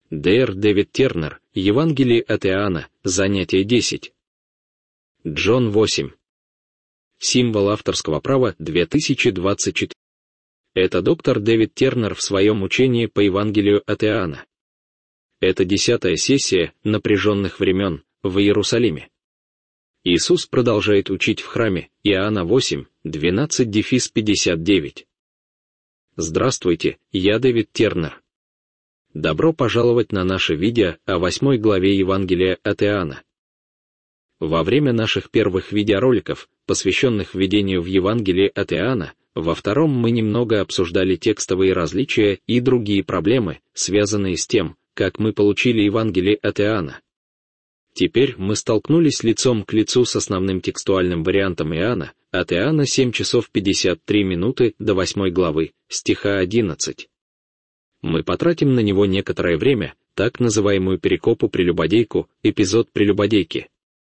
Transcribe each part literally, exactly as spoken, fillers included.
доктор Дэвид Тернер, Евангелие от Иоанна, занятие десять. Джон восемь. Символ авторского права две тысячи двадцать четыре. Это доктор Дэвид Тернер в своем учении по Евангелию от Иоанна. Это десятая сессия напряженных времен в Иерусалиме. Иисус продолжает учить в храме, Иоанна восемь, двенадцать пятьдесят девять. Здравствуйте, я Дэвид Тернер. Добро пожаловать на наше видео о восьмой главе Евангелия от Иоанна. Во время наших первых видеороликов, посвященных введению в Евангелие от Иоанна, во втором мы немного обсуждали текстовые различия и другие проблемы, связанные с тем, как мы получили Евангелие от Иоанна. Теперь мы столкнулись лицом к лицу с основным текстуальным вариантом Иоанна, от Иоанна семь часов пятьдесят три минуты до восьмой главы, стиха одиннадцать. Мы потратим на него некоторое время, так называемую перекопу-прелюбодейку, эпизод прелюбодейки.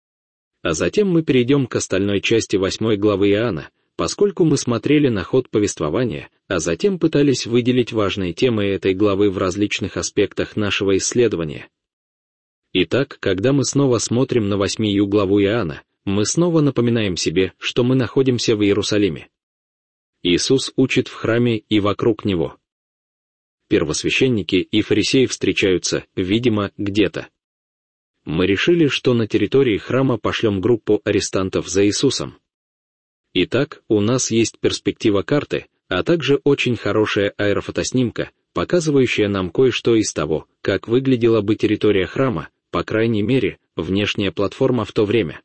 А затем мы перейдем к остальной части восьмой главы Иоанна, поскольку мы смотрели на ход повествования, а затем пытались выделить важные темы этой главы в различных аспектах нашего исследования. Итак, когда мы снова смотрим на восьмую главу Иоанна, мы снова напоминаем себе, что мы находимся в Иерусалиме. Иисус учит в храме и вокруг него. Первосвященники и фарисеи встречаются, видимо, где-то. Мы решили, что на территории храма пошлем группу арестантов за Иисусом. Итак, у нас есть перспектива карты, а также очень хорошая аэрофотоснимка, показывающая нам кое-что из того, как выглядела бы территория храма, по крайней мере, внешняя платформа в то время.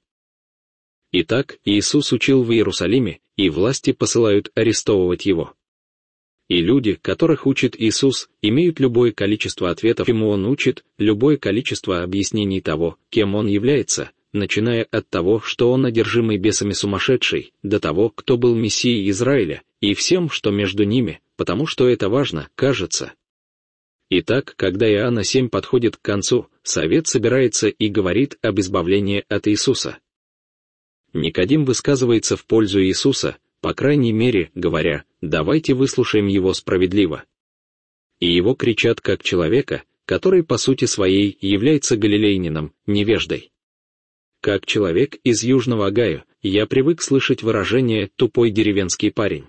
Итак, Иисус учил в Иерусалиме, и власти посылают арестовывать его. И люди, которых учит Иисус, имеют любое количество ответов, чему Он учит, любое количество объяснений того, кем Он является, начиная от того, что Он одержимый бесами сумасшедший, до того, кто был Мессией Израиля, и всем, что между ними, потому что это важно, кажется. Итак, когда Иоанна семь подходит к концу, совет собирается и говорит об избавлении от Иисуса. Никодим высказывается в пользу Иисуса, по крайней мере, говоря, давайте выслушаем его справедливо. И его кричат как человека, который по сути своей является галилейнином, невеждой. Как человек из Южного Огайо, я привык слышать выражение «тупой деревенский парень».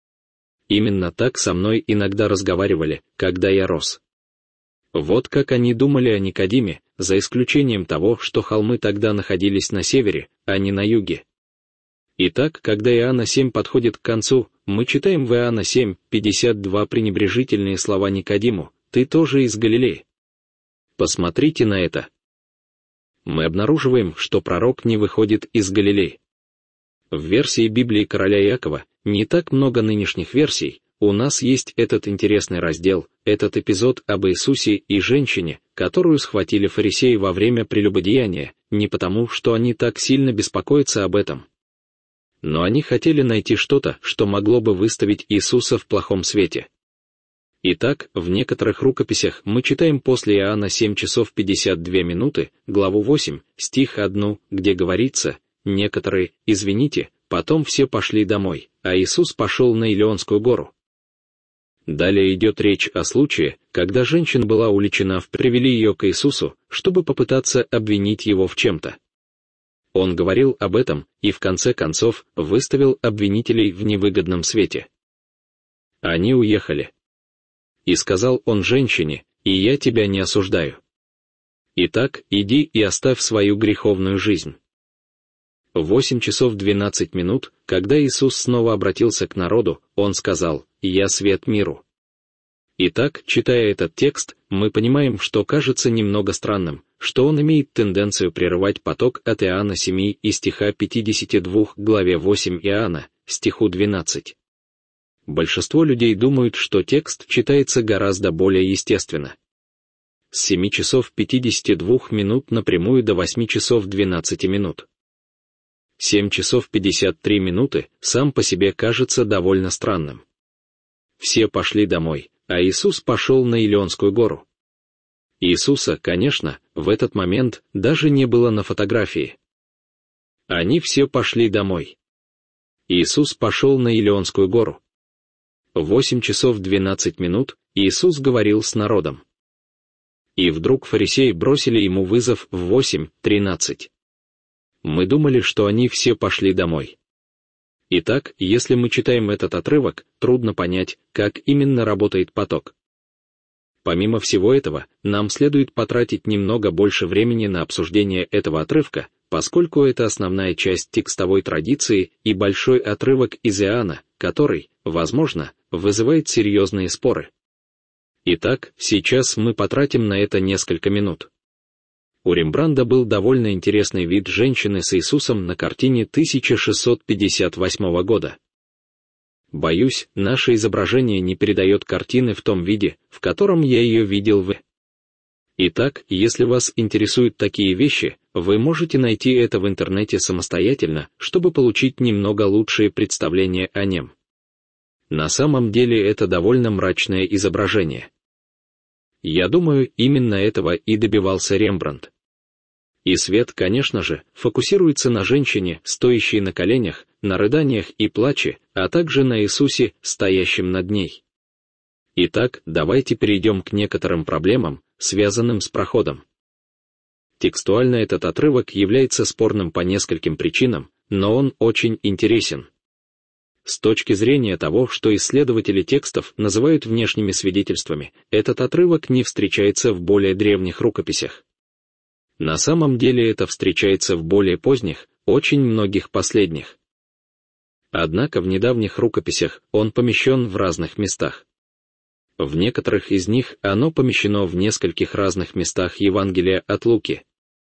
Именно так со мной иногда разговаривали, когда я рос. Вот как они думали о Никодиме, за исключением того, что холмы тогда находились на севере, а не на юге. Итак, когда Иоанна семь подходит к концу, мы читаем в Иоанна семь, пятьдесят два пренебрежительные слова Никодиму: «Ты тоже из Галилеи». Посмотрите на это. Мы обнаруживаем, что пророк не выходит из Галилеи. В версии Библии короля Иакова, не так много нынешних версий, у нас есть этот интересный раздел, этот эпизод об Иисусе и женщине, которую схватили фарисеи во время прелюбодеяния, не потому, что они так сильно беспокоятся об этом. Но они хотели найти что-то, что могло бы выставить Иисуса в плохом свете. Итак, в некоторых рукописях мы читаем после Иоанна семь часов пятьдесят две минуты, главу восемь, стих один, где говорится: «Некоторые, извините, потом все пошли домой, а Иисус пошел на Илионскую гору». Далее идет речь о случае, когда женщина была уличена, привели ее к Иисусу, чтобы попытаться обвинить его в чем-то. Он говорил об этом и в конце концов выставил обвинителей в невыгодном свете. Они уехали. И сказал он женщине: «И я тебя не осуждаю. Итак, иди и оставь свою греховную жизнь». В восемь часов двенадцать минут, когда Иисус снова обратился к народу, Он сказал: «Я свет миру». Итак, читая этот текст, мы понимаем, что кажется немного странным, что он имеет тенденцию прерывать поток от Иоанна семь и стиха пятидесяти двух главе восемь Иоанна, стиху двенадцать. Большинство людей думают, что текст читается гораздо более естественно. С семи часов пятидесяти двух минут напрямую до восьми часов двенадцати минут. семь часов пятьдесят три минуты сам по себе кажется довольно странным. Все пошли домой, а Иисус пошел на Илионскую гору. Иисуса, конечно, в этот момент даже не было на фотографии. Они все пошли домой. Иисус пошел на Илионскую гору. В восемь часов двенадцать минут Иисус говорил с народом. И вдруг фарисеи бросили ему вызов в восемь тринадцать. Мы думали, что они все пошли домой. Итак, если мы читаем этот отрывок, трудно понять, как именно работает поток. Помимо всего этого, нам следует потратить немного больше времени на обсуждение этого отрывка, поскольку это основная часть текстовой традиции и большой отрывок из Иоанна, который, возможно, вызывает серьезные споры. Итак, сейчас мы потратим на это несколько минут. У Рембрандта был довольно интересный вид женщины с Иисусом на картине тысяча шестьсот пятьдесят восьмого года. Боюсь, наше изображение не передает картины в том виде, в котором я ее видел в. Итак, если вас интересуют такие вещи, вы можете найти это в интернете самостоятельно, чтобы получить немного лучшее представление о нем. На самом деле это довольно мрачное изображение. Я думаю, именно этого и добивался Рембрандт. И свет, конечно же, фокусируется на женщине, стоящей на коленях, на рыданиях и плаче, а также на Иисусе, стоящем над ней. Итак, давайте перейдем к некоторым проблемам, связанным с проходом. Текстуально этот отрывок является спорным по нескольким причинам, но он очень интересен. С точки зрения того, что исследователи текстов называют внешними свидетельствами, этот отрывок не встречается в более древних рукописях. На самом деле это встречается в более поздних, очень многих последних. Однако в недавних рукописях он помещен в разных местах. В некоторых из них оно помещено в нескольких разных местах Евангелия от Луки.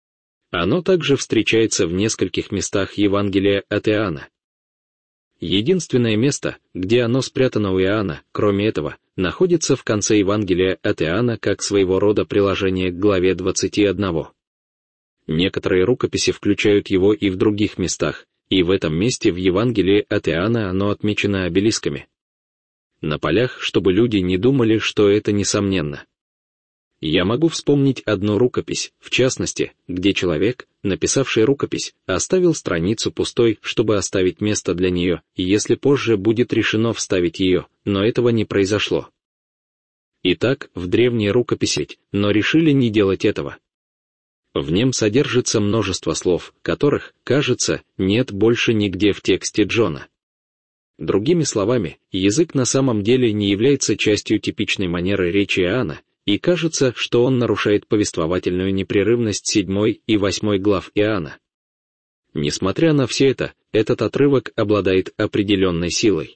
Оно также встречается в нескольких местах Евангелия от Иоанна. Единственное место, где оно спрятано у Иоанна, кроме этого, находится в конце Евангелия от Иоанна как своего рода приложение к главе двадцати одного. Некоторые рукописи включают его и в других местах, и в этом месте в Евангелии от Иоанна оно отмечено обелисками. На полях, чтобы люди не думали, что это несомненно. Я могу вспомнить одну рукопись, в частности, где человек, написавший рукопись, оставил страницу пустой, чтобы оставить место для нее, если позже будет решено вставить ее, но этого не произошло. Итак, в древней рукописи, но решили не делать этого. В нем содержится множество слов, которых, кажется, нет больше нигде в тексте Джона. Другими словами, язык на самом деле не является частью типичной манеры речи Иоанна, и кажется, что он нарушает повествовательную непрерывность седьмой и восьмой глав Иоанна. Несмотря на все это, этот отрывок обладает определенной силой.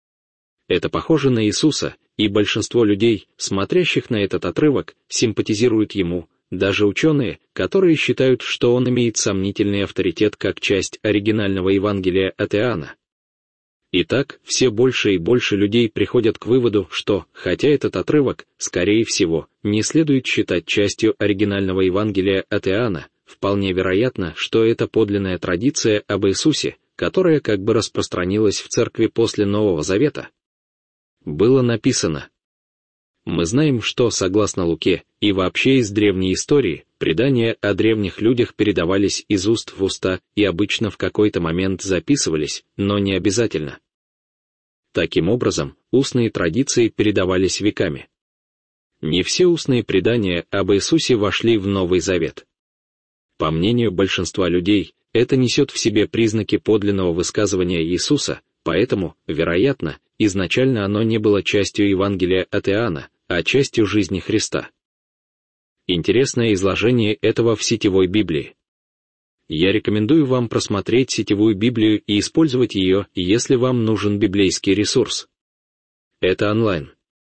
Это похоже на Иисуса, и большинство людей, смотрящих на этот отрывок, симпатизируют ему, даже ученые, которые считают, что он имеет сомнительный авторитет как часть оригинального Евангелия от Иоанна. Итак, все больше и больше людей приходят к выводу, что, хотя этот отрывок, скорее всего, не следует считать частью оригинального Евангелия от Иоанна, вполне вероятно, что это подлинная традиция об Иисусе, которая как бы распространилась в церкви после Нового Завета. Было написано. Мы знаем, что, согласно Луке, и вообще из древней истории, предания о древних людях передавались из уст в уста и обычно в какой-то момент записывались, но не обязательно. Таким образом, устные традиции передавались веками. Не все устные предания об Иисусе вошли в Новый Завет. По мнению большинства людей, это несет в себе признаки подлинного высказывания Иисуса, поэтому, вероятно, изначально оно не было частью Евангелия от Иоанна, а частью жизни Христа. Интересное изложение этого в сетевой Библии. Я рекомендую вам просмотреть сетевую Библию и использовать ее, если вам нужен библейский ресурс. Это онлайн.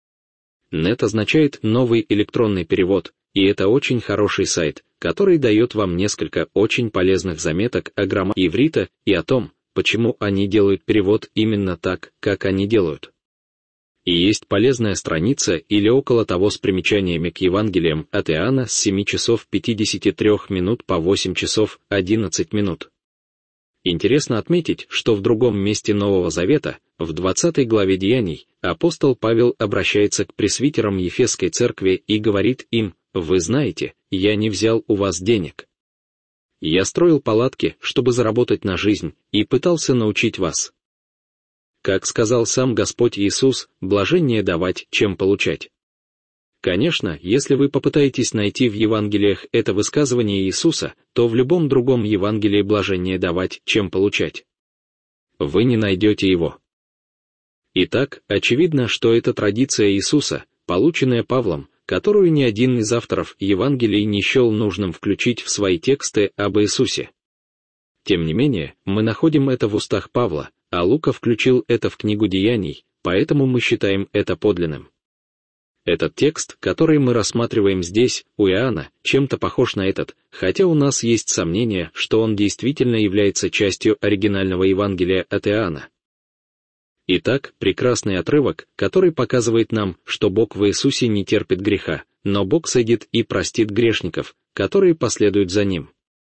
Нет означает «новый электронный перевод», и это очень хороший сайт, который дает вам несколько очень полезных заметок о грамматике иврита и о том, почему они делают перевод именно так, как они делают. И есть полезная страница или около того с примечаниями к Евангелиям от Иоанна с семи часов пятидесяти трёх минут по восемь часов одиннадцать минут. Интересно отметить, что в другом месте Нового Завета, в двадцатой главе Деяний, апостол Павел обращается к пресвитерам Ефесской церкви и говорит им: «Вы знаете, я не взял у вас денег. Я строил палатки, чтобы заработать на жизнь, и пытался научить вас». Как сказал сам Господь Иисус, блаженнее давать, чем получать. Конечно, если вы попытаетесь найти в Евангелиях это высказывание Иисуса, то в любом другом Евангелии блаженнее давать, чем получать. Вы не найдете его. Итак, очевидно, что это традиция Иисуса, полученная Павлом, которую ни один из авторов Евангелий не счел нужным включить в свои тексты об Иисусе. Тем не менее, мы находим это в устах Павла, а Лука включил это в книгу Деяний, поэтому мы считаем это подлинным. Этот текст, который мы рассматриваем здесь, у Иоанна, чем-то похож на этот, хотя у нас есть сомнения, что он действительно является частью оригинального Евангелия от Иоанна. Итак, прекрасный отрывок, который показывает нам, что Бог в Иисусе не терпит греха, но Бог сойдет и простит грешников, которые последуют за Ним.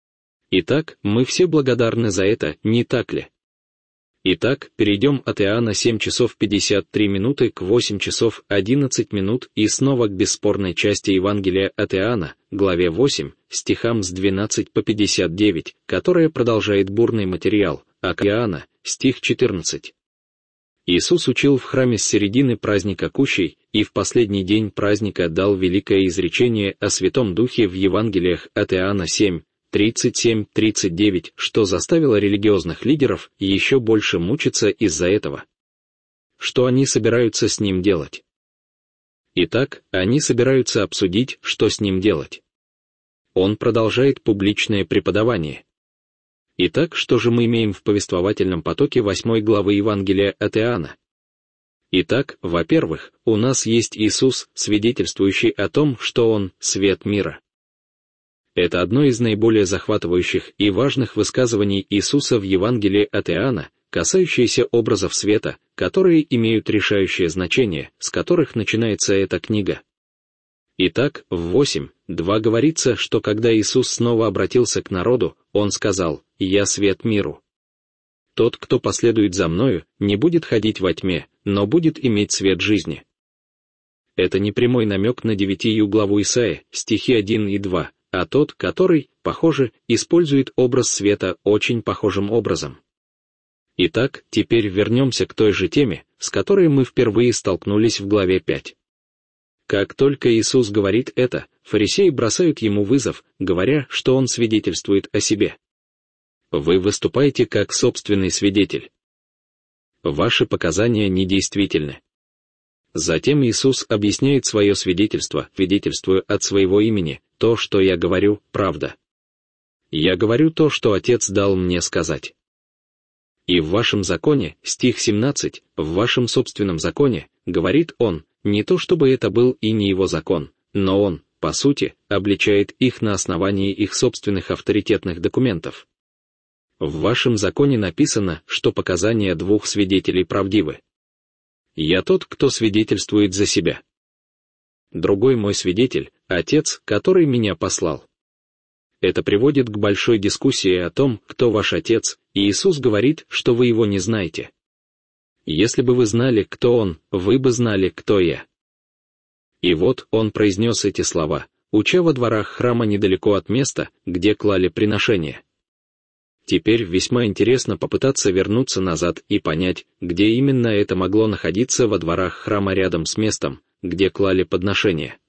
Итак, мы все благодарны за это, не так ли? Итак, перейдем от Иоанна семь часов пятьдесят три минуты к восемь часов одиннадцать минут и снова к бесспорной части Евангелия от Иоанна, главе восемь, стихам с двенадцать по пятьдесят девять, которая продолжает бурный материал, а к Иоанна, стих четырнадцать. Иисус учил в храме с середины праздника Кущей, и в последний день праздника дал великое изречение о Святом Духе в Евангелиях от Иоанна семь, тридцать семь тридцать девять, что заставило религиозных лидеров еще больше мучиться из-за этого. Что они собираются с ним делать? Итак, они собираются обсудить, что с ним делать. Он продолжает публичное преподавание. Итак, что же мы имеем в повествовательном потоке восьмой главы Евангелия от Иоанна? Итак, во-первых, у нас есть Иисус, свидетельствующий о том, что Он — свет мира. Это одно из наиболее захватывающих и важных высказываний Иисуса в Евангелии от Иоанна, касающиеся образов света, которые имеют решающее значение, с которых начинается эта книга. Итак, в восемь два говорится, что когда Иисус снова обратился к народу, Он сказал: «Я свет миру. Тот, кто последует за Мною, не будет ходить во тьме, но будет иметь свет жизни». Это не прямой намек на девятую главу Исаии, стихи один и два, а тот, который, похоже, использует образ света очень похожим образом. Итак, теперь вернемся к той же теме, с которой мы впервые столкнулись в главе пять. Как только Иисус говорит это, фарисеи бросают ему вызов, говоря, что он свидетельствует о себе. Вы выступаете как собственный свидетель. Ваши показания недействительны. Затем Иисус объясняет свое свидетельство, свидетельствуя от своего имени: то, что я говорю, правда. Я говорю то, что Отец дал мне сказать. И в вашем законе, стих семнадцать, в вашем собственном законе, говорит он, не то чтобы это был и не его закон, но он, по сути, обличает их на основании их собственных авторитетных документов. В вашем законе написано, что показания двух свидетелей правдивы. Я тот, кто свидетельствует за себя. Другой мой свидетель — Отец, который меня послал. Это приводит к большой дискуссии о том, кто ваш Отец, и Иисус говорит, что вы его не знаете. Если бы вы знали, кто он, вы бы знали, кто я. И вот он произнес эти слова, уча во дворах храма недалеко от места, где клали приношения. Теперь весьма интересно попытаться вернуться назад и понять, где именно это могло находиться во дворах храма рядом с местом, где клали подношения.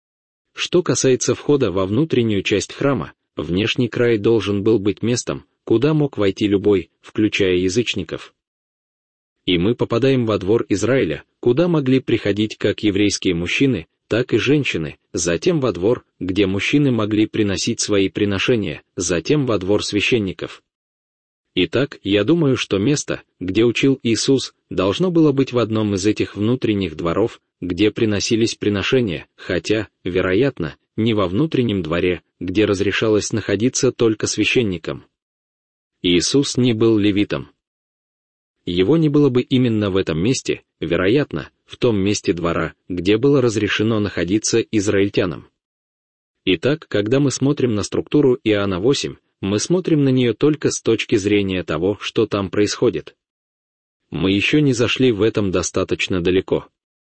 Что касается входа во внутреннюю часть храма, внешний край должен был быть местом, куда мог войти любой, включая язычников. И мы попадаем во двор Израиля, куда могли приходить как еврейские мужчины, так и женщины, затем во двор, где мужчины могли приносить свои приношения, затем во двор священников. Итак, я думаю, что место, где учил Иисус, должно было быть в одном из этих внутренних дворов, где приносились приношения, хотя, вероятно, не во внутреннем дворе, где разрешалось находиться только священникам. Иисус не был левитом. Его не было бы именно в этом месте, вероятно, в том месте двора, где было разрешено находиться израильтянам. Итак, когда мы смотрим на структуру Иоанна восемь, мы смотрим на нее только с точки зрения того, что там происходит. Мы еще не зашли в этом достаточно далеко.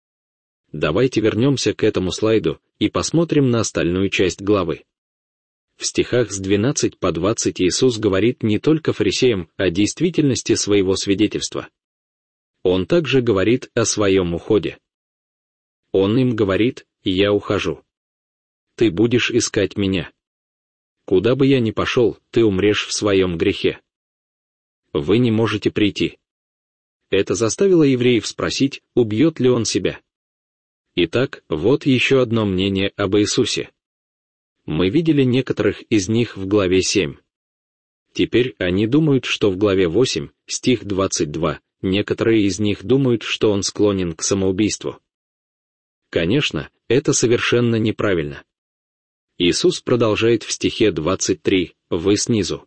Давайте вернемся к этому слайду и посмотрим на остальную часть главы. В стихах с двенадцати по двадцать Иисус говорит не только фарисеям о действительности своего свидетельства. Он также говорит о своем уходе. Он им говорит: я ухожу. Ты будешь искать меня. Куда бы я ни пошел, ты умрешь в своем грехе. Вы не можете прийти. Это заставило евреев спросить, убьет ли он себя. Итак, вот еще одно мнение об Иисусе. Мы видели некоторых из них в главе семь. Теперь они думают, что в главе восемь, стих двадцать два, некоторые из них думают, что он склонен к самоубийству. Конечно, это совершенно неправильно. Иисус продолжает в стихе двадцать три, вы снизу.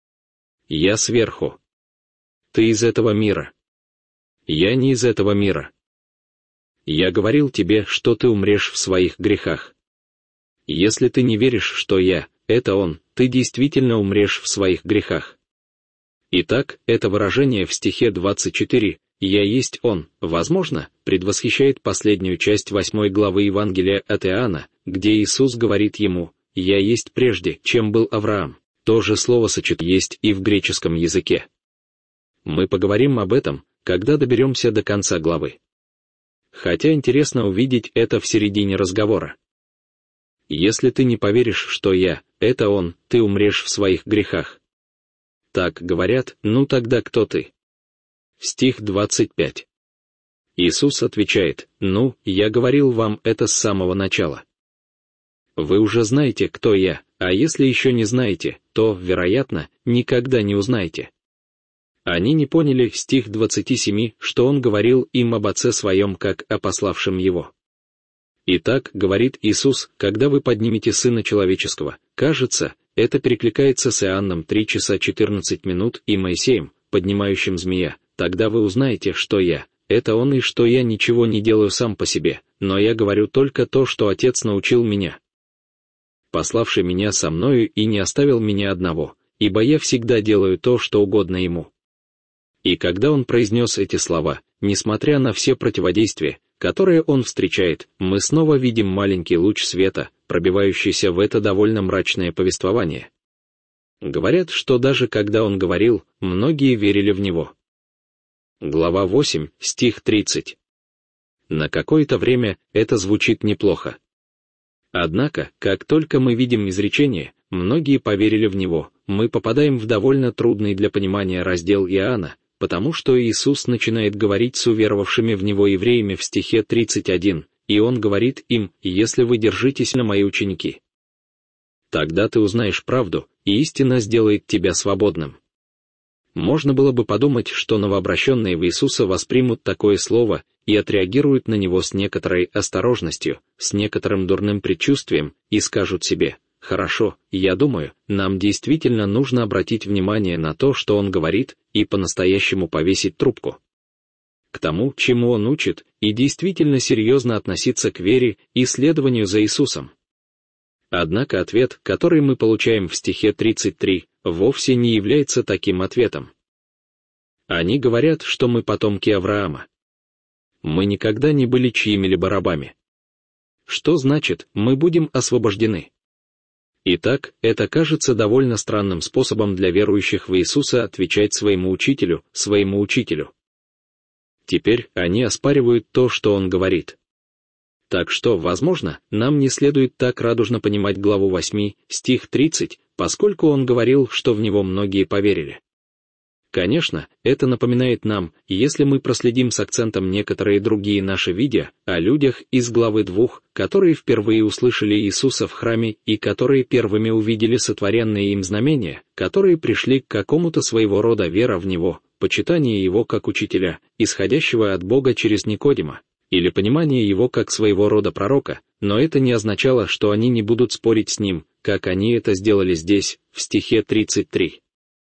Я сверху. Ты из этого мира. Я не из этого мира. Я говорил тебе, что ты умрешь в своих грехах. Если ты не веришь, что я — это Он, ты действительно умрешь в своих грехах. Итак, это выражение в стихе двадцать четыре «Я есть Он», возможно, предвосхищает последнюю часть восьмой главы Евангелия от Иоанна, где Иисус говорит ему «Я есть прежде, чем был Авраам». То же словосочетание есть и в греческом языке. Мы поговорим об этом, когда доберемся до конца главы. Хотя интересно увидеть это в середине разговора. Если ты не поверишь, что я — это Он, ты умрешь в своих грехах. Так говорят, ну тогда кто ты? Стих двадцать пять. Иисус отвечает, ну, я говорил вам это с самого начала. Вы уже знаете, кто я, а если еще не знаете, то, вероятно, никогда не узнаете. Они не поняли стих двадцать семь, что он говорил им об Отце Своем как о пославшем Его. Итак, говорит Иисус, когда вы поднимете Сына Человеческого, кажется, это перекликается с Иоанном три часа четырнадцать минут и Моисеем, поднимающим змея, тогда вы узнаете, что я, это Он и что я ничего не делаю сам по себе, но я говорю только то, что Отец научил меня. Пославший меня со мною и не оставил меня одного, ибо я всегда делаю то, что угодно Ему. И когда он произнес эти слова, несмотря на все противодействия, которые он встречает, мы снова видим маленький луч света, пробивающийся в это довольно мрачное повествование. Говорят, что даже когда он говорил, многие верили в него. Глава восемь, стих тридцать. На какое-то время это звучит неплохо. Однако, как только мы видим изречение, многие поверили в него, мы попадаем в довольно трудный для понимания раздел Иоанна, потому что Иисус начинает говорить с уверовавшими в Него евреями в стихе тридцать один, и Он говорит им, «Если вы держитесь на мои ученики, тогда ты узнаешь правду, и истина сделает тебя свободным». Можно было бы подумать, что новообращенные в Иисуса воспримут такое слово и отреагируют на него с некоторой осторожностью, с некоторым дурным предчувствием, и скажут себе, «Хорошо, я думаю, нам действительно нужно обратить внимание на то, что он говорит, и по-настоящему повесить трубку к тому, чему он учит, и действительно серьезно относиться к вере и следованию за Иисусом». Однако ответ, который мы получаем в стихе тридцать три, вовсе не является таким ответом. Они говорят, что мы потомки Авраама. Мы никогда не были чьими-либо рабами. Что значит, мы будем освобождены? Итак, это кажется довольно странным способом для верующих в Иисуса отвечать своему учителю, своему учителю. Теперь они оспаривают то, что он говорит. Так что, возможно, нам не следует так радужно понимать главу восемь, стих тридцать, поскольку он говорил, что в него многие поверили. Конечно, это напоминает нам, если мы проследим с акцентом некоторые другие наши видео, о людях из главы двух, которые впервые услышали Иисуса в храме и которые первыми увидели сотворенные им знамения, которые пришли к какому-то своего рода вера в Него, почитание Его как учителя, исходящего от Бога через Никодима, или понимание Его как своего рода пророка, но это не означало, что они не будут спорить с Ним, как они это сделали здесь, в стихе тридцать три.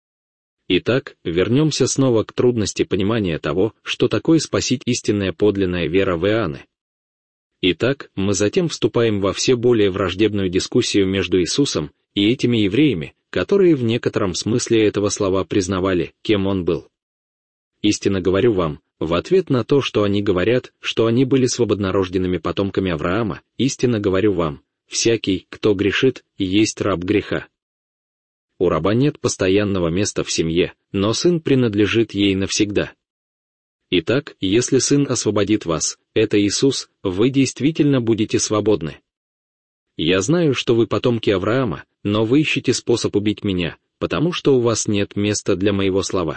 Итак, вернемся снова к трудности понимания того, что такое спасить истинная подлинная вера в Иоанне. Итак, мы затем вступаем во все более враждебную дискуссию между Иисусом и этими евреями, которые в некотором смысле этого слова признавали, кем он был. Истинно говорю вам, в ответ на то, что они говорят, что они были свободнорожденными потомками Авраама, истинно говорю вам, всякий, кто грешит, есть раб греха. У раба нет постоянного места в семье, но сын принадлежит ей навсегда. Итак, если Сын освободит вас, это Иисус, вы действительно будете свободны. Я знаю, что вы потомки Авраама, но вы ищете способ убить меня, потому что у вас нет места для моего слова.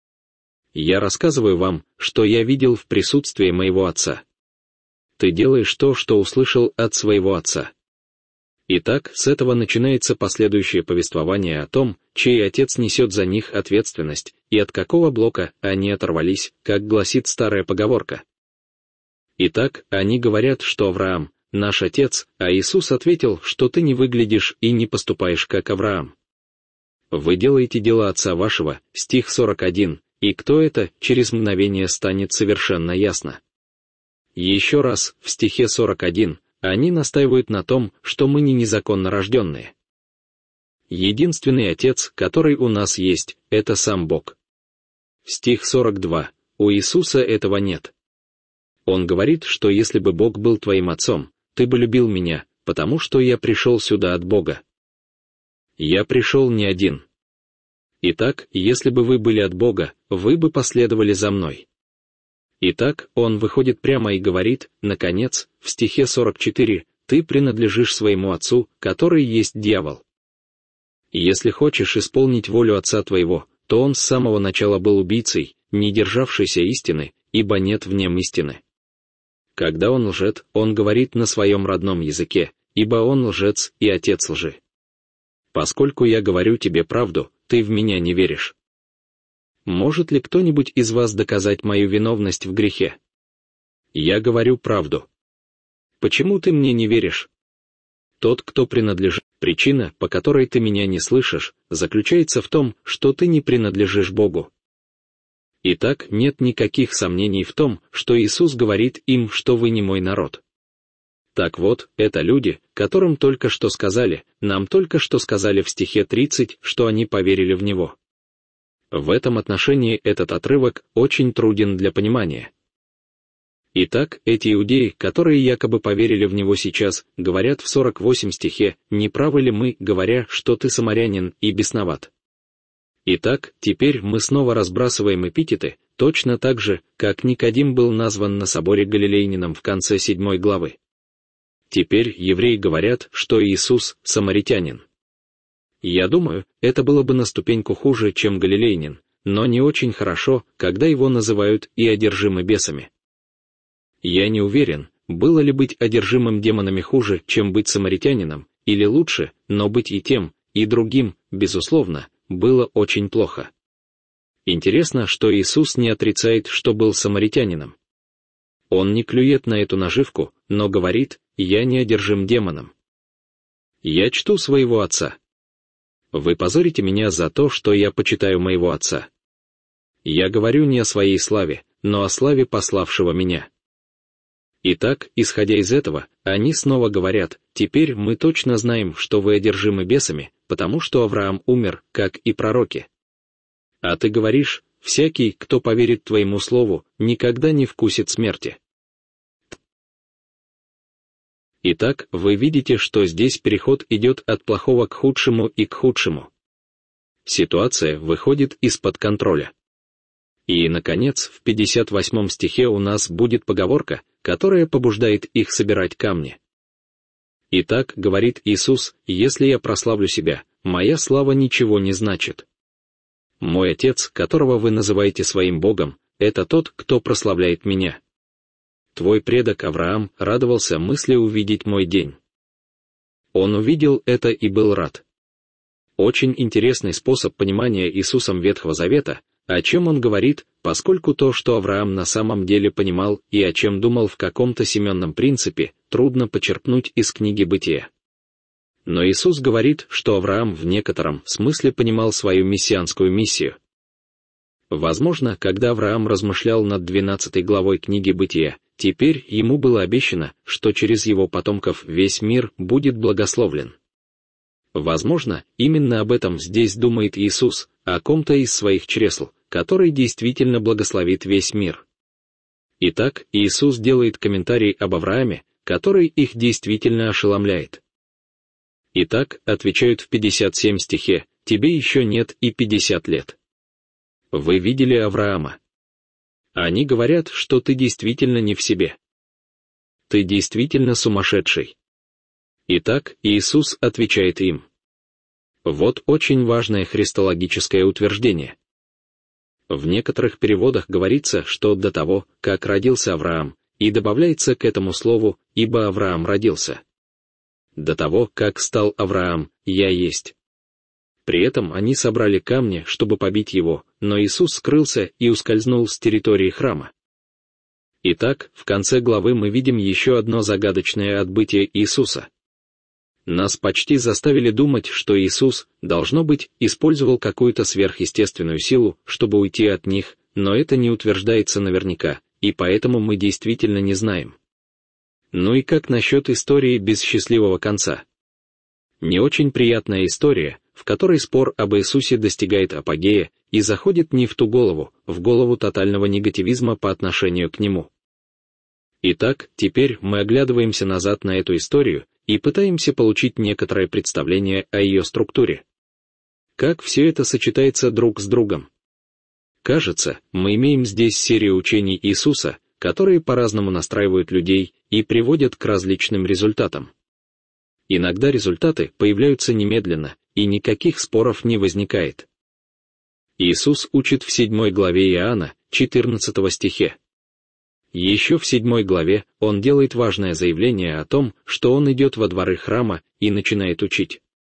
Я рассказываю вам, что я видел в присутствии моего отца. Ты делаешь то, что услышал от своего отца. Итак, с этого начинается последующее повествование о том, чей отец несет за них ответственность, и от какого блока они оторвались, как гласит старая поговорка. Итак, они говорят, что Авраам — наш отец, а Иисус ответил, что ты не выглядишь и не поступаешь как Авраам. Вы делаете дела отца вашего, стих сорок один, и кто это, через мгновение станет совершенно ясно. Еще раз, в стихе сорок один, они настаивают на том, что мы не незаконно рожденные. Единственный отец, который у нас есть, это сам Бог. Стих сорок два, у Иисуса этого нет. Он говорит, что если бы Бог был твоим отцом, ты бы любил меня, потому что я пришел сюда от Бога. Я пришел не один. Итак, если бы вы были от Бога, вы бы последовали за мной. Итак, он выходит прямо и говорит, наконец, в стихе сорок четыре, ты принадлежишь своему отцу, который есть дьявол. Если хочешь исполнить волю отца твоего, то он с самого начала был убийцей, не державшийся истины, ибо нет в нем истины. Когда он лжет, он говорит на своем родном языке, ибо он лжец и отец лжи. Поскольку я говорю тебе правду, ты в меня не веришь. Может ли кто-нибудь из вас доказать мою виновность в грехе? Я говорю правду. Почему ты мне не веришь? Тот, кто принадлежит, причина, по которой ты меня не слышишь, заключается в том, что ты не принадлежишь Богу. Итак, нет никаких сомнений в том, что Иисус говорит им, что вы не мой народ. Так вот, это люди, которым только что сказали, нам только что сказали в стихе тридцать, что они поверили в Него. В этом отношении этот отрывок очень труден для понимания. Итак, эти иудеи, которые якобы поверили в Него сейчас, говорят в сорок восьмом стихе, не правы ли мы, говоря, что ты самарянин и бесноват. Итак, теперь мы снова разбрасываем эпитеты, точно так же, как Никодим был назван на соборе Галилейнином в конце седьмой главы. Теперь евреи говорят, что Иисус — самаритянин. Я думаю, это было бы на ступеньку хуже, чем галилейнин, но не очень хорошо, когда его называют и одержимы бесами. Я не уверен, было ли быть одержимым демонами хуже, чем быть самаритянином, или лучше, но быть и тем, и другим, безусловно, было очень плохо. Интересно, что Иисус не отрицает, что был самаритянином. Он не клюет на эту наживку, но говорит, я не одержим демоном. Я чту своего отца. Вы позорите меня за то, что я почитаю моего отца. Я говорю не о своей славе, но о славе пославшего меня. Итак, исходя из этого, они снова говорят, теперь мы точно знаем, что вы одержимы бесами, потому что Авраам умер, как и пророки. А ты говоришь, всякий, кто поверит твоему слову, никогда не вкусит смерти. Итак, вы видите, что здесь переход идет от плохого к худшему и к худшему. Ситуация выходит из-под контроля. И, наконец, в пятьдесят восьмом стихе у нас будет поговорка, которая побуждает их собирать камни. Итак, говорит Иисус, если я прославлю себя, моя слава ничего не значит. Мой Отец, которого вы называете своим Богом, это тот, кто прославляет меня. Твой предок Авраам радовался мысли увидеть мой день. Он увидел это и был рад. Очень интересный способ понимания Иисусом Ветхого Завета, о чем он говорит, поскольку то, что Авраам на самом деле понимал и о чем думал в каком-то семенном принципе, трудно почерпнуть из книги Бытия. Но Иисус говорит, что Авраам в некотором смысле понимал свою мессианскую миссию. Возможно, когда Авраам размышлял над двенадцатой главой книги Бытия, теперь ему было обещано, что через его потомков весь мир будет благословлен. Возможно, именно об этом здесь думает Иисус, о ком-то из своих чресл, который действительно благословит весь мир. Итак, Иисус делает комментарий об Аврааме, который их действительно ошеломляет. Итак, отвечают в пятьдесят седьмом стихе, тебе еще нет и пятьдесят лет. Вы видели Авраама. Они говорят, что ты действительно не в себе. Ты действительно сумасшедший. Итак, Иисус отвечает им. Вот очень важное христологическое утверждение. В некоторых переводах говорится, что до того, как родился Авраам, и добавляется к этому слову «ибо Авраам родился». До того, как стал Авраам, я есть. При этом они собрали камни, чтобы побить его, но Иисус скрылся и ускользнул с территории храма. Итак, в конце главы мы видим еще одно загадочное отбытие Иисуса. Нас почти заставили думать, что Иисус, должно быть, использовал какую-то сверхъестественную силу, чтобы уйти от них, но это не утверждается наверняка, и поэтому мы действительно не знаем. Ну и как насчет истории без счастливого конца? Не очень приятная история, в которой спор об Иисусе достигает апогея и заходит не в ту голову, в голову тотального негативизма по отношению к нему. Итак, теперь мы оглядываемся назад на эту историю и пытаемся получить некоторое представление о ее структуре. Как все это сочетается друг с другом? Кажется, мы имеем здесь серию учений Иисуса, которые по-разному настраивают людей и приводят к различным результатам. Иногда результаты появляются немедленно, и никаких споров не возникает. Иисус учит в седьмой главе Иоанна, четырнадцатом стихе. Еще в седьмой главе он делает важное заявление о том, что он идет во дворы храма и начинает учить.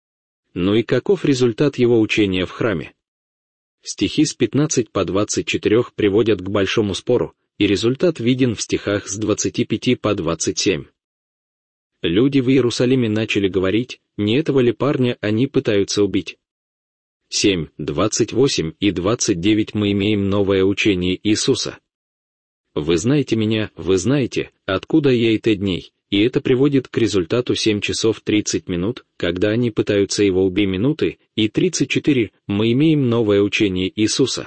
Ну и каков результат его учения в храме? Стихи с пятнадцати по двадцать четыре приводят к большому спору, и результат виден в стихах с двадцати пяти по двадцать семь. Люди в Иерусалиме начали говорить, не этого ли парня они пытаются убить. семь, двадцать восемь и двадцать девять мы имеем новое учение Иисуса. Вы знаете меня, вы знаете, откуда я и те дней, и это приводит к результату семь часов тридцать минут, когда они пытаются его убить минуты, и тридцать четыре мы имеем новое учение Иисуса.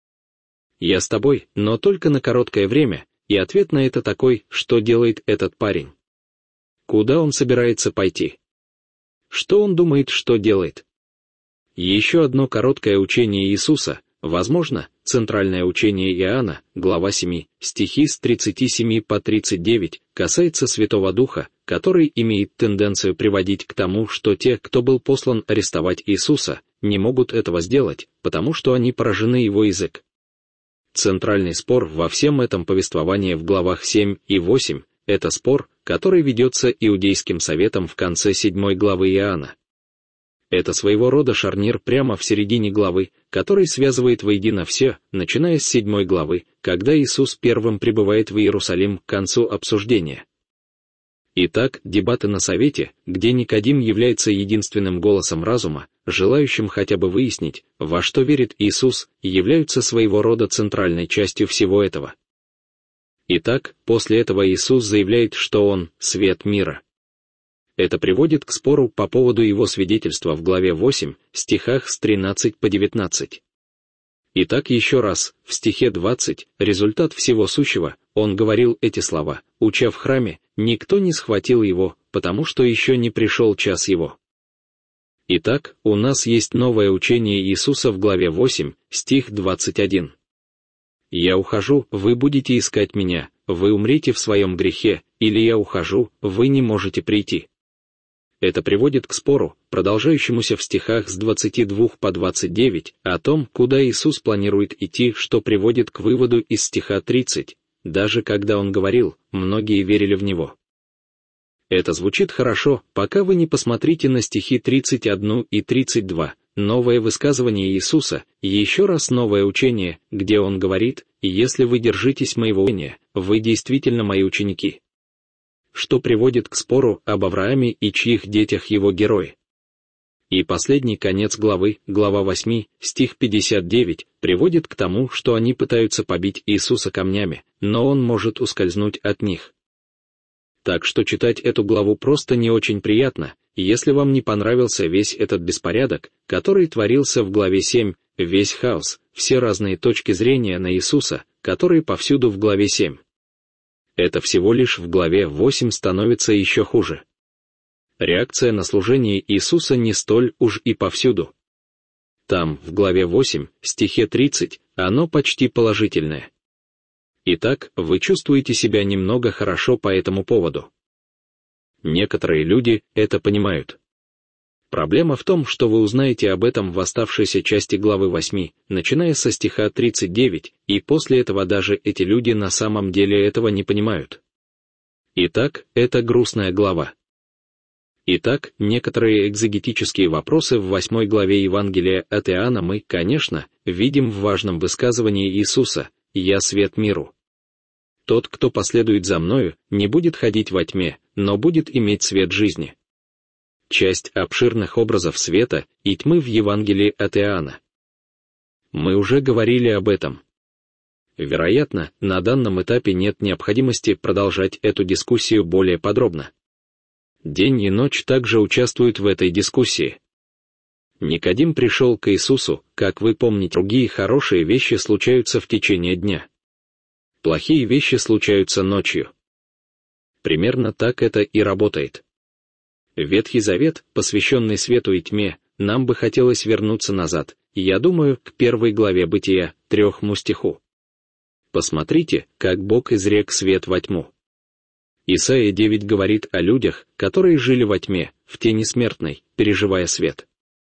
Я с тобой, но только на короткое время, и ответ на это такой, что делает этот парень. Куда он собирается пойти? Что он думает, что делает? Еще одно короткое учение Иисуса, возможно, центральное учение Иоанна, глава семь, стихи с тридцати семи по тридцать девять, касается Святого Духа, который имеет тенденцию приводить к тому, что те, кто был послан арестовать Иисуса, не могут этого сделать, потому что они поражены его язык. Центральный спор во всем этом повествовании в главах семь и восемь — это спор, который ведется Иудейским советом в конце седьмой главы Иоанна. Это своего рода шарнир прямо в середине главы, который связывает воедино все, начиная с седьмой главы, когда Иисус первым прибывает в Иерусалим к концу обсуждения. Итак, дебаты на совете, где Никодим является единственным голосом разума, желающим хотя бы выяснить, во что верит Иисус, являются своего рода центральной частью всего этого. Итак, после этого Иисус заявляет, что Он — свет мира. Это приводит к спору по поводу его свидетельства в главе восемь, стихах с тринадцати по девятнадцать. Итак, еще раз, в стихе двадцать, результат всего сущего, он говорил эти слова, уча в храме, никто не схватил его, потому что еще не пришел час его. Итак, у нас есть новое учение Иисуса в главе восемь, стих двадцать один. «Я ухожу, вы будете искать меня, вы умрете в своем грехе, или я ухожу, вы не можете прийти». Это приводит к спору, продолжающемуся в стихах с двадцати двух по двадцать девять, о том, куда Иисус планирует идти, что приводит к выводу из стиха тридцать. Даже когда Он говорил, многие верили в Него. Это звучит хорошо, пока вы не посмотрите на стихи тридцать один и тридцать два, новое высказывание Иисуса, еще раз новое учение, где Он говорит, «Если вы держитесь моего учения, вы действительно мои ученики», что приводит к спору об Аврааме и чьих детях его герои. И последний конец главы, глава восемь, стих пятьдесят девять, приводит к тому, что они пытаются побить Иисуса камнями, но он может ускользнуть от них. Так что читать эту главу просто не очень приятно, если вам не понравился весь этот беспорядок, который творился в главе семь, весь хаос, все разные точки зрения на Иисуса, которые повсюду в главе семь. Это всего лишь в главе восемь становится еще хуже. Реакция на служение Иисуса не столь уж и повсюду. Там, в главе восемь, стихе тридцать, оно почти положительное. Итак, вы чувствуете себя немного хорошо по этому поводу. Некоторые люди это понимают. Проблема в том, что вы узнаете об этом в оставшейся части главы восьми, начиная со стиха тридцать девять, и после этого даже эти люди на самом деле этого не понимают. Итак, это грустная глава. Итак, некоторые экзегетические вопросы в восьмой главе Евангелия от Иоанна мы, конечно, видим в важном высказывании Иисуса: «Я свет миру. Тот, кто последует за мною, не будет ходить во тьме, но будет иметь свет жизни». Часть обширных образов света и тьмы в Евангелии от Иоанна. Мы уже говорили об этом. Вероятно, на данном этапе нет необходимости продолжать эту дискуссию более подробно. День и ночь также участвуют в этой дискуссии. Никодим пришел к Иисусу, как вы помните, другие хорошие вещи случаются в течение дня. Плохие вещи случаются ночью. Примерно так это и работает. Ветхий Завет, посвященный свету и тьме, нам бы хотелось вернуться назад, я думаю, к первой главе Бытия, трехму стиху. Посмотрите, как Бог изрек свет во тьму. Исайя девять говорит о людях, которые жили во тьме, в тени смертной, переживая свет.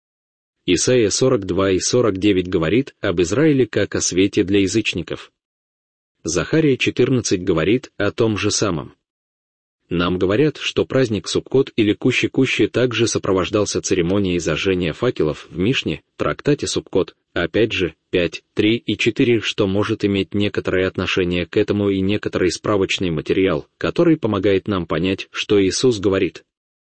Исайя сорок два и сорок девять говорит об Израиле как о свете для язычников. Захария четырнадцать говорит о том же самом. Нам говорят, что праздник Суккот или Кущи-Кущи также сопровождался церемонией зажжения факелов в Мишне, трактате Суккот, опять же, пять, три и четыре, что может иметь некоторое отношение к этому и некоторый справочный материал, который помогает нам понять, что Иисус говорит.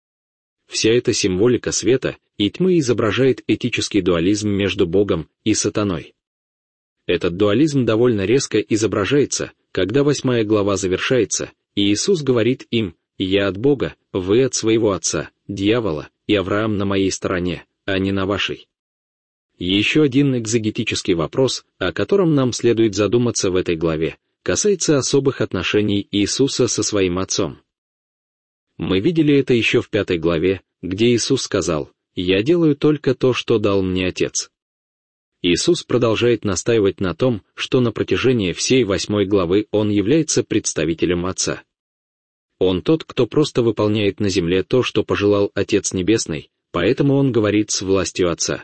Вся эта символика света и тьмы изображает этический дуализм между Богом и сатаной. Этот дуализм довольно резко изображается, когда восьмая глава завершается, и Иисус говорит им: «Я от Бога, вы от своего отца, дьявола, и Авраам на моей стороне, а не на вашей». Еще один экзегетический вопрос, о котором нам следует задуматься в этой главе, касается особых отношений Иисуса со своим отцом. Мы видели это еще в пятой главе, где Иисус сказал: «Я делаю только то, что дал мне Отец». Иисус продолжает настаивать на том, что на протяжении всей восьмой главы Он является представителем Отца. Он тот, кто просто выполняет на земле то, что пожелал Отец Небесный, поэтому Он говорит с властью Отца.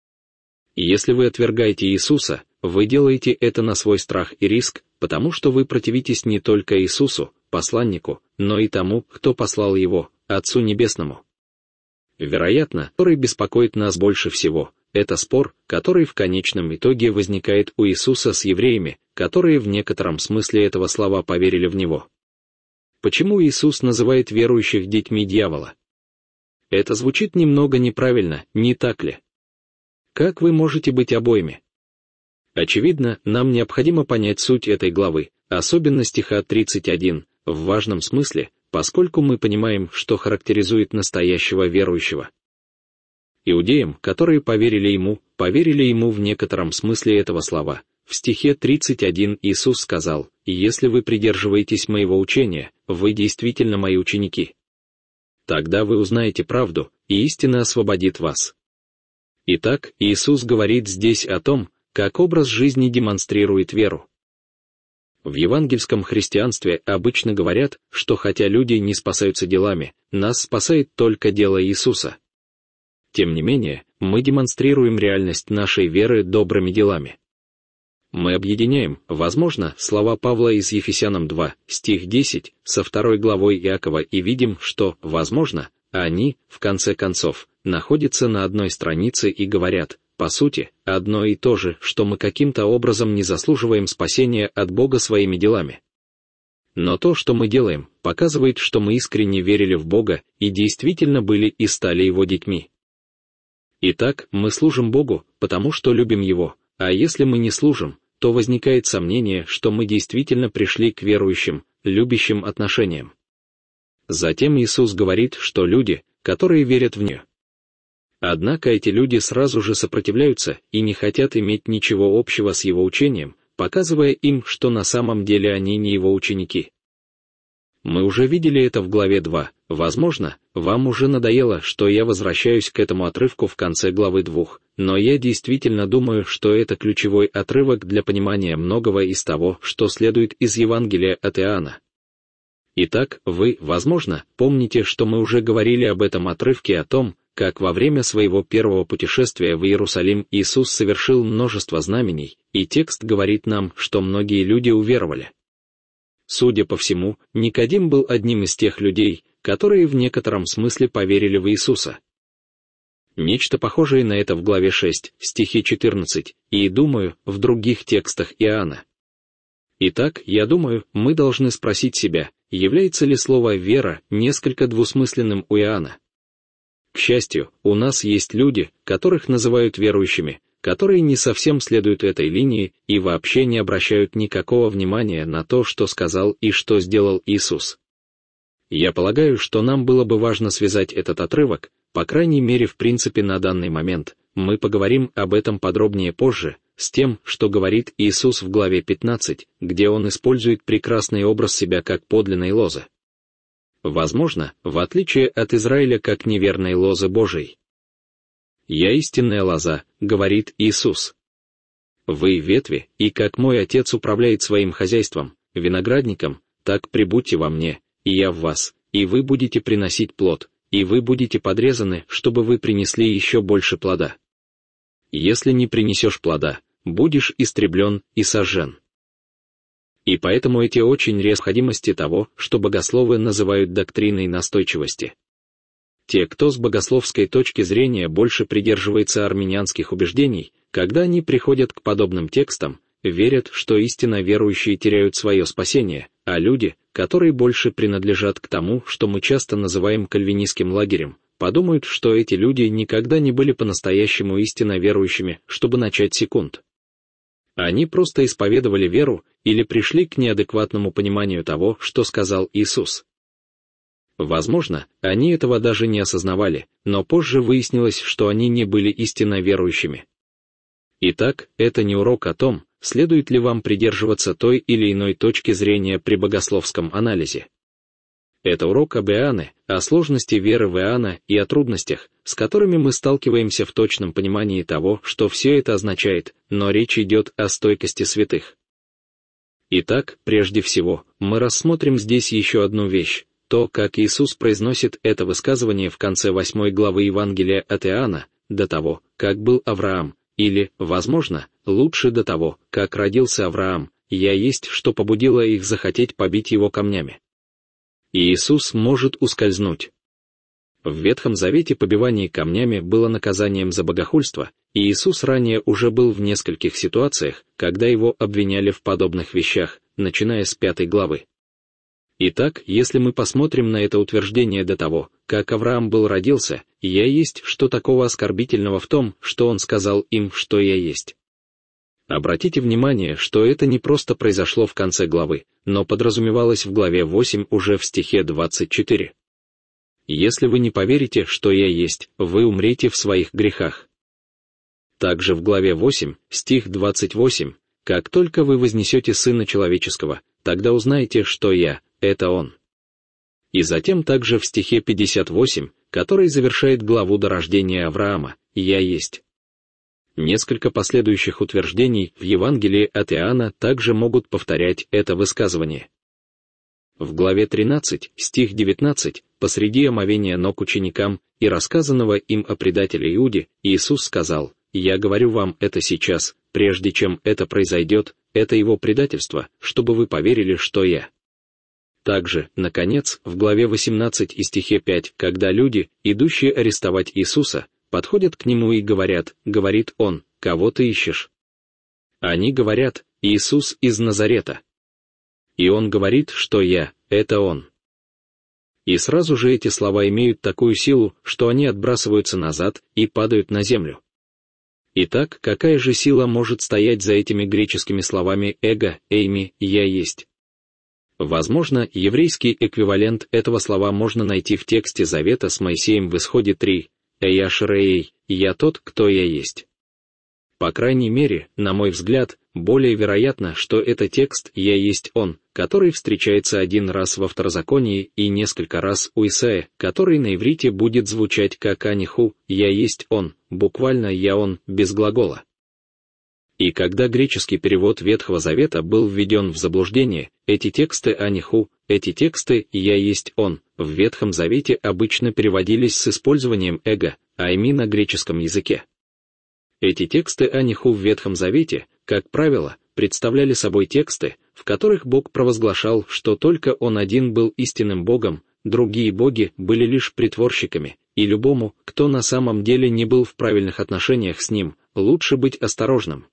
И если вы отвергаете Иисуса, вы делаете это на свой страх и риск, потому что вы противитесь не только Иисусу, посланнику, но и тому, кто послал Его, Отцу Небесному. Вероятно, который беспокоит нас больше всего, это спор, который в конечном итоге возникает у Иисуса с евреями, которые в некотором смысле этого слова поверили в Него. Почему Иисус называет верующих детьми дьявола? Это звучит немного неправильно, не так ли? Как вы можете быть обоими? Очевидно, нам необходимо понять суть этой главы, особенно стиха тридцать один, в важном смысле, поскольку мы понимаем, что характеризует настоящего верующего. Иудеям, которые поверили Ему, поверили Ему в некотором смысле этого слова. В стихе тридцать один Иисус сказал: «Если вы придерживаетесь моего учения, вы действительно мои ученики. Тогда вы узнаете правду, и истина освободит вас». Итак, Иисус говорит здесь о том, как образ жизни демонстрирует веру. В евангельском христианстве обычно говорят, что хотя люди не спасаются делами, нас спасает только дело Иисуса. Тем не менее, мы демонстрируем реальность нашей веры добрыми делами. Мы объединяем, возможно, слова Павла из Ефесянам два, стих десять, со второй главой Иакова и видим, что, возможно, они, в конце концов, находятся на одной странице и говорят, по сути, одно и то же, что мы каким-то образом не заслуживаем спасения от Бога своими делами. Но то, что мы делаем, показывает, что мы искренне верили в Бога и действительно были и стали Его детьми. Итак, мы служим Богу, потому что любим Его, а если мы не служим, то возникает сомнение, что мы действительно пришли к верующим, любящим отношениям. Затем Иисус говорит, что люди, которые верят в Него. Однако эти люди сразу же сопротивляются и не хотят иметь ничего общего с Его учением, показывая им, что на самом деле они не Его ученики. Мы уже видели это в главе два. Возможно, вам уже надоело, что я возвращаюсь к этому отрывку в конце главы двух, но я действительно думаю, что это ключевой отрывок для понимания многого из того, что следует из Евангелия от Иоанна. Итак, вы, возможно, помните, что мы уже говорили об этом отрывке о том, как во время своего первого путешествия в Иерусалим Иисус совершил множество знамений, и текст говорит нам, что многие люди уверовали. Судя по всему, Никодим был одним из тех людей, которые в некотором смысле поверили в Иисуса. Нечто похожее на это в главе шесть, стихе четырнадцать, и, думаю, в других текстах Иоанна. Итак, я думаю, мы должны спросить себя, является ли слово «вера» несколько двусмысленным у Иоанна. К счастью, у нас есть люди, которых называют верующими, которые не совсем следуют этой линии и вообще не обращают никакого внимания на то, что сказал и что сделал Иисус. Я полагаю, что нам было бы важно связать этот отрывок, по крайней мере в принципе на данный момент, мы поговорим об этом подробнее позже, с тем, что говорит Иисус в главе пятнадцать, где он использует прекрасный образ себя как подлинной лозы. Возможно, в отличие от Израиля как неверной лозы Божией. «Я истинная лоза», — говорит Иисус. «Вы ветви, и как мой Отец управляет своим хозяйством, виноградником, так пребудьте во мне, и я в вас, и вы будете приносить плод, и вы будете подрезаны, чтобы вы принесли еще больше плода. Если не принесешь плода, будешь истреблен и сожжен». И поэтому эти очень резкие необходимости того, что богословы называют доктриной настойчивости. Те, кто с богословской точки зрения больше придерживается армянских убеждений, когда они приходят к подобным текстам, верят, что истинно верующие теряют свое спасение, а люди, которые больше принадлежат к тому, что мы часто называем кальвинистским лагерем, подумают, что эти люди никогда не были по-настоящему истинно верующими, чтобы начать секунд. Они просто исповедовали веру или пришли к неадекватному пониманию того, что сказал Иисус. Возможно, они этого даже не осознавали, но позже выяснилось, что они не были истинно верующими. Итак, это не урок о том, следует ли вам придерживаться той или иной точки зрения при богословском анализе. Это урок об Иоанне, о сложности веры в Иоанна и о трудностях, с которыми мы сталкиваемся в точном понимании того, что все это означает, но речь идет о стойкости святых. Итак, прежде всего, мы рассмотрим здесь еще одну вещь, то, как Иисус произносит это высказывание в конце восьмой главы Евангелия от Иоанна, до того, как был Авраам, или, возможно, лучше до того, как родился Авраам, «Я есть, что побудило их захотеть побить его камнями». И Иисус может ускользнуть. В Ветхом Завете побивание камнями было наказанием за богохульство, и Иисус ранее уже был в нескольких ситуациях, когда его обвиняли в подобных вещах, начиная с пятой главы. Итак, если мы посмотрим на это утверждение до того, как Авраам был родился, «Я есть», что такого оскорбительного в том, что он сказал им, что «я есть». Обратите внимание, что это не просто произошло в конце главы, но подразумевалось в главе восемь уже в стихе двадцать четыре. «Если вы не поверите, что я есть, вы умрете в своих грехах». Также в главе восемь, стих двадцать восемь, «Как только вы вознесете Сына Человеческого, тогда узнаете, что я, это Он». И затем также в стихе пятьдесят восемь, который завершает главу до рождения Авраама, «Я есть». Несколько последующих утверждений в Евангелии от Иоанна также могут повторять это высказывание. В главе тринадцать, стих девятнадцать, посреди омовения ног ученикам и рассказанного им о предателе Иуде, Иисус сказал: «Я говорю вам это сейчас, прежде чем это произойдет, это его предательство, чтобы вы поверили, что я». Также, наконец, в главе восемнадцать и стихе пять, когда люди, идущие арестовать Иисуса, подходят к нему и говорят, говорит он, «Кого ты ищешь?» Они говорят, «Иисус из Назарета». И он говорит, что я, это он. И сразу же эти слова имеют такую силу, что они отбрасываются назад и падают на землю. Итак, какая же сила может стоять за этими греческими словами «эго», «эйми», «я есть»? Возможно, еврейский эквивалент этого слова можно найти в тексте Завета с Моисеем в Исходе три, «Эяшреей», «Я тот, кто я есть». По крайней мере, на мой взгляд, более вероятно, что это текст «Я есть Он», который встречается один раз во Второзаконии и несколько раз у Исаия, который на иврите будет звучать как «Аниху», «Я есть Он», буквально «Я Он», без глагола. И когда греческий перевод Ветхого Завета был введен в заблуждение, эти тексты «Аниху», эти тексты «Я есть Он» в Ветхом Завете обычно переводились с использованием эго, айми на греческом языке. Эти тексты «Аниху» в Ветхом Завете, как правило, представляли собой тексты, в которых Бог провозглашал, что только Он один был истинным Богом, другие боги были лишь притворщиками, и любому, кто на самом деле не был в правильных отношениях с Ним, лучше быть осторожным.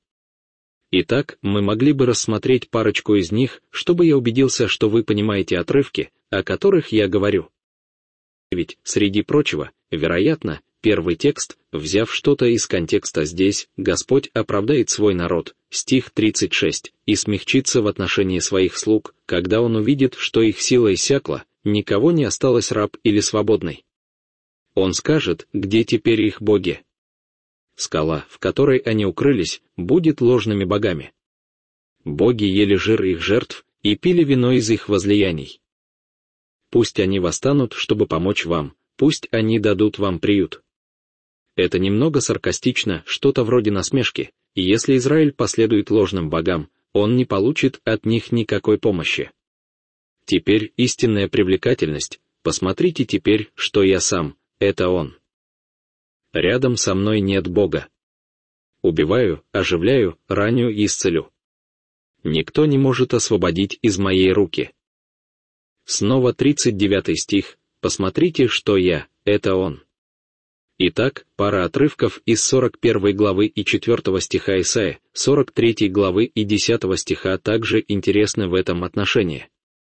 Итак, мы могли бы рассмотреть парочку из них, чтобы я убедился, что вы понимаете отрывки, о которых я говорю. Ведь, среди прочего, вероятно, первый текст, взяв что-то из контекста здесь, Господь оправдает свой народ, стих тридцать шесть, и смягчится в отношении своих слуг, когда Он увидит, что их сила иссякла, никого не осталось раб или свободный. Он скажет, где теперь их боги? Скала, в которой они укрылись, будет ложными богами. Боги ели жир их жертв и пили вино из их возлияний. Пусть они восстанут, чтобы помочь вам, пусть они дадут вам приют. Это немного саркастично, что-то вроде насмешки, и если Израиль последует ложным богам, он не получит от них никакой помощи. Теперь истинная привлекательность, посмотрите теперь, что я сам, это Он. Рядом со мной нет Бога. Убиваю, оживляю, раню и исцелю. Никто не может освободить из моей руки. Снова тридцать девятый стих, посмотрите, что я, это Он. Итак, пара отрывков из сорок первой главы и четвёртого стиха Исаия, сорок третьей главы и десятого стиха также интересны в этом отношении.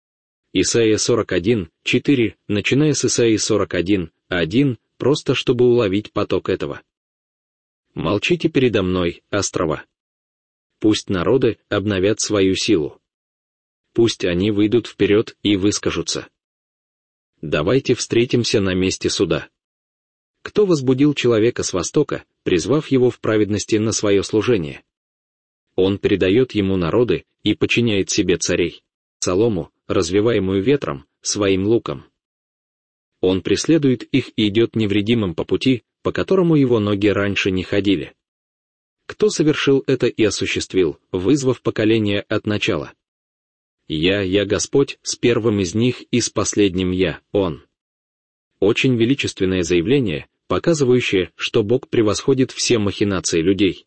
Исаия сорок один, четыре, начиная с Исаии сорок один, один, просто чтобы уловить поток этого. «Молчите передо мной, острова. Пусть народы обновят свою силу. Пусть они выйдут вперед и выскажутся. Давайте встретимся на месте суда. Кто возбудил человека с востока, призвав его в праведности на свое служение? Он передает ему народы и подчиняет себе царей, солому, развиваемую ветром, своим луком. Он преследует их и идет невредимым по пути, по которому его ноги раньше не ходили. Кто совершил это и осуществил, вызвав поколение от начала? Я, я Господь, с первым из них и с последним я, Он. Очень величественное заявление, показывающее, что Бог превосходит все махинации людей.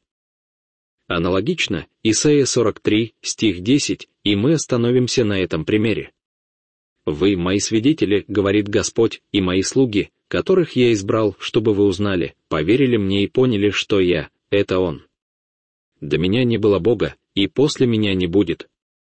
Аналогично, Исаия сорок три, стих десять, и мы остановимся на этом примере. «Вы мои свидетели, — говорит Господь, — и мои слуги, которых я избрал, чтобы вы узнали, поверили мне и поняли, что я — это Он. До меня не было Бога, и после меня не будет.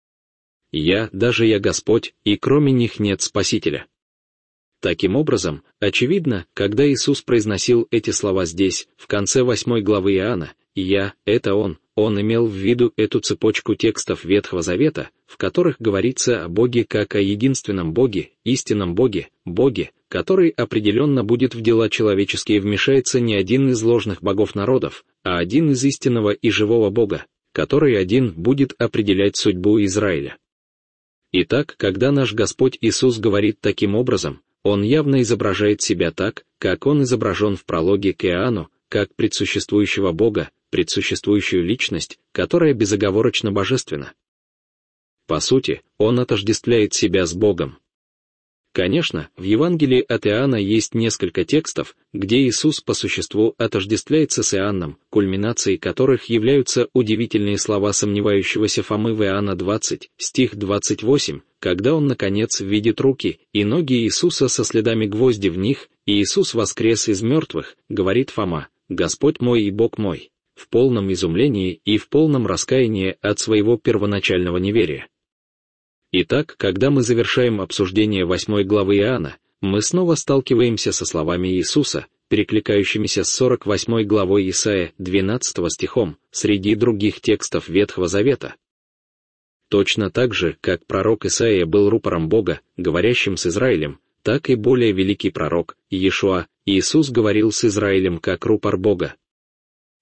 Я, даже я Господь, и кроме них нет Спасителя». Таким образом, очевидно, когда Иисус произносил эти слова здесь, в конце восьмой главы Иоанна, «Я — это Он», Он имел в виду эту цепочку текстов Ветхого Завета, в которых говорится о Боге как о единственном Боге, истинном Боге, Боге, который определенно будет в дела человеческие вмешается не один из ложных богов народов, а один из истинного и живого Бога, который один будет определять судьбу Израиля. Итак, когда наш Господь Иисус говорит таким образом, Он явно изображает себя так, как Он изображен в прологе к Иоанну, как предсуществующего Бога, предсуществующую личность, которая безоговорочно божественна. По сути, Он отождествляет себя с Богом. Конечно, в Евангелии от Иоанна есть несколько текстов, где Иисус по существу отождествляется с Иоанном, кульминацией которых являются удивительные слова сомневающегося Фомы в Иоанна двадцать, стих двадцать восемь, когда он, наконец, видит руки и ноги Иисуса со следами гвозди в них, и Иисус воскрес из мертвых, говорит Фома, «Господь мой и Бог мой», в полном изумлении и в полном раскаянии от своего первоначального неверия. Итак, когда мы завершаем обсуждение восьмой главы Иоанна, мы снова сталкиваемся со словами Иисуса, перекликающимися с сорок восьмой главой Исаия двенадцатым стихом, среди других текстов Ветхого Завета. Точно так же, как пророк Исаия был рупором Бога, говорящим с Израилем, так и более великий пророк, Иешуа, Иисус говорил с Израилем как рупор Бога.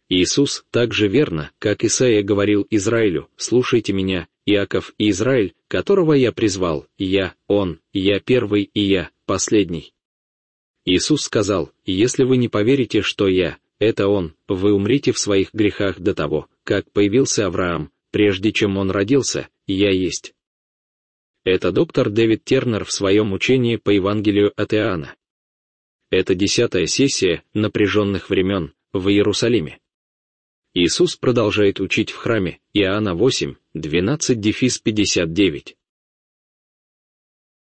Иисус также верно, как Исаия говорил Израилю: «Слушайте меня, Иаков и Израиль, которого я призвал, я, Он, я первый и я последний». Иисус сказал: «Если вы не поверите, что я, это Он, вы умрете в своих грехах до того, как появился Авраам, прежде чем он родился, я есть». Это доктор Дэвид Тернер в своем учении по Евангелию от Иоанна. Это десятая сессия напряженных времен в Иерусалиме. Иисус продолжает учить в храме, Иоанна восемь, двенадцать пятьдесят девять.